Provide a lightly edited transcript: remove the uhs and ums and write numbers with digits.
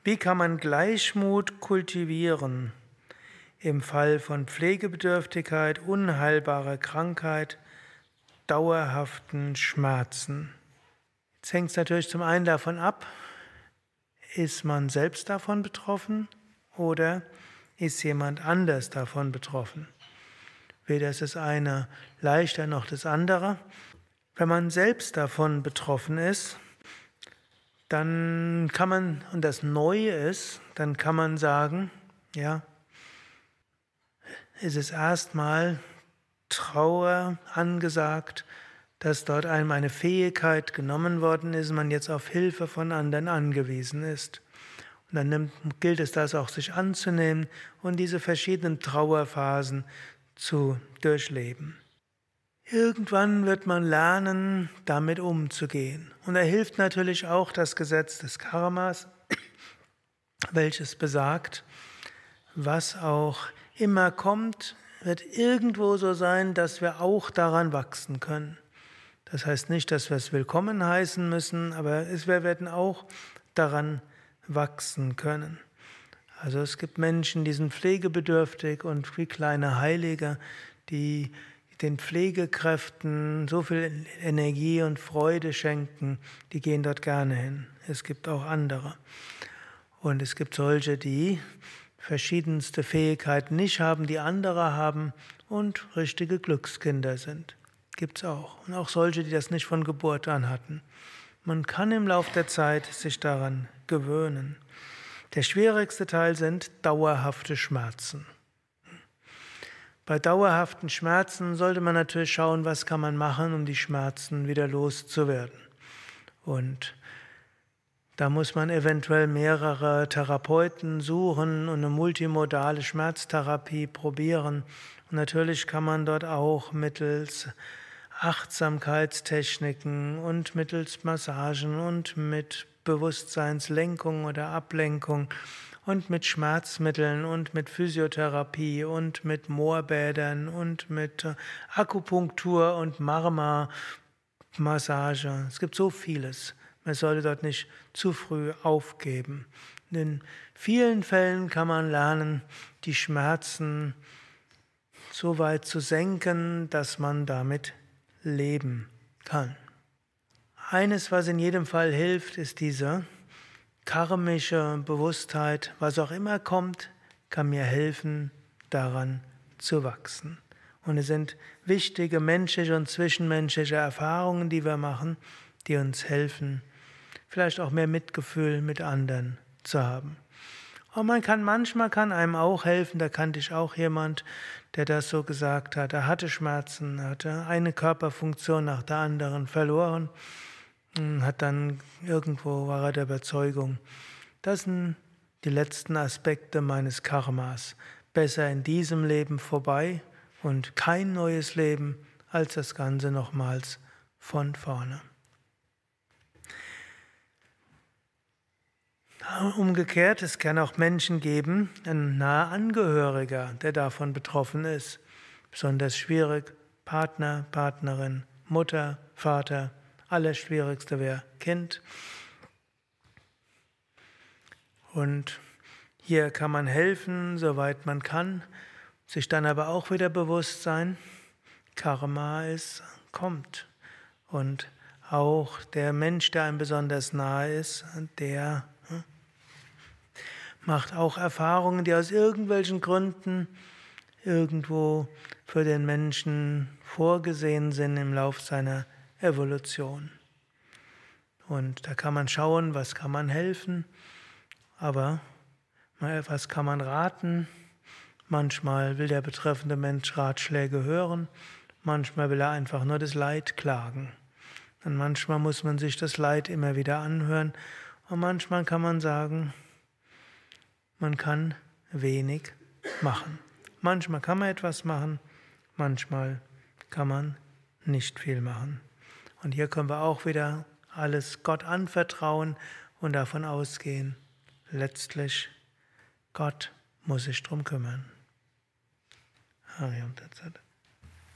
Wie kann man Gleichmut kultivieren im Fall von Pflegebedürftigkeit, unheilbarer Krankheit, dauerhaften Schmerzen? Jetzt hängt es natürlich zum einen davon ab, ist man selbst davon betroffen oder ist jemand anders davon betroffen? Weder ist das eine leichter noch das andere. Wenn man selbst davon betroffen ist, dann kann man, und das Neue ist, dann kann man sagen, ja, ist es erstmal Trauer angesagt, dass dort einem eine Fähigkeit genommen worden ist, man jetzt auf Hilfe von anderen angewiesen ist. Und dann gilt es, das auch sich anzunehmen und diese verschiedenen Trauerphasen zu durchleben. Irgendwann wird man lernen, damit umzugehen. Und da hilft natürlich auch das Gesetz des Karmas, welches besagt, was auch immer kommt, wird irgendwo so sein, dass wir auch daran wachsen können. Das heißt nicht, dass wir es willkommen heißen müssen, aber wir werden auch daran wachsen können. Also es gibt Menschen, die sind pflegebedürftig und wie kleine Heilige, die den Pflegekräften so viel Energie und Freude schenken, die gehen dort gerne hin. Es gibt auch andere. Und es gibt solche, die verschiedenste Fähigkeiten nicht haben, die andere haben und richtige Glückskinder sind. Gibt's auch. Und auch solche, die das nicht von Geburt an hatten. Man kann im Lauf der Zeit sich daran gewöhnen. Der schwierigste Teil sind dauerhafte Schmerzen. Bei dauerhaften Schmerzen sollte man natürlich schauen, was kann man machen, um die Schmerzen wieder loszuwerden. Und da muss man eventuell mehrere Therapeuten suchen und eine multimodale Schmerztherapie probieren. Und natürlich kann man dort auch mittels Achtsamkeitstechniken und mittels Massagen und mit Bewusstseinslenkung oder Ablenkung und mit Schmerzmitteln und mit Physiotherapie und mit Moorbädern und mit Akupunktur und Marma-Massage. Es gibt so vieles. Man sollte dort nicht zu früh aufgeben. In vielen Fällen kann man lernen, die Schmerzen so weit zu senken, dass man damit leben kann. Eines, was in jedem Fall hilft, ist diese karmische Bewusstheit. Was auch immer kommt, kann mir helfen, daran zu wachsen. Und es sind wichtige menschliche und zwischenmenschliche Erfahrungen, die wir machen, die uns helfen, vielleicht auch mehr Mitgefühl mit anderen zu haben. Und manchmal kann einem auch helfen, da kannte ich auch jemand, der das so gesagt hat. Er hatte Schmerzen, er hatte eine Körperfunktion nach der anderen verloren, hat dann irgendwo war er der Überzeugung, das sind die letzten Aspekte meines Karmas. Besser in diesem Leben vorbei und kein neues Leben, als das Ganze nochmals von vorne. Umgekehrt, es kann auch Menschen geben, ein naher Angehöriger, der davon betroffen ist. Besonders schwierig, Partner, Partnerin, Mutter, Vater, allerschwierigste wäre Kind. Und hier kann man helfen, soweit man kann, sich dann aber auch wieder bewusst sein, Karma kommt. Und auch der Mensch, der einem besonders nahe ist, der macht auch Erfahrungen, die aus irgendwelchen Gründen irgendwo für den Menschen vorgesehen sind im Lauf seiner Evolution. Und da kann man schauen, was kann man helfen, aber was kann man raten. Manchmal will der betreffende Mensch Ratschläge hören, manchmal will er einfach nur das Leid klagen. Und manchmal muss man sich das Leid immer wieder anhören und manchmal kann man sagen, man kann wenig machen. Manchmal kann man etwas machen, manchmal kann man nicht viel machen. Und hier können wir auch wieder alles Gott anvertrauen und davon ausgehen, letztlich Gott muss sich drum kümmern. Harium Tat Sat.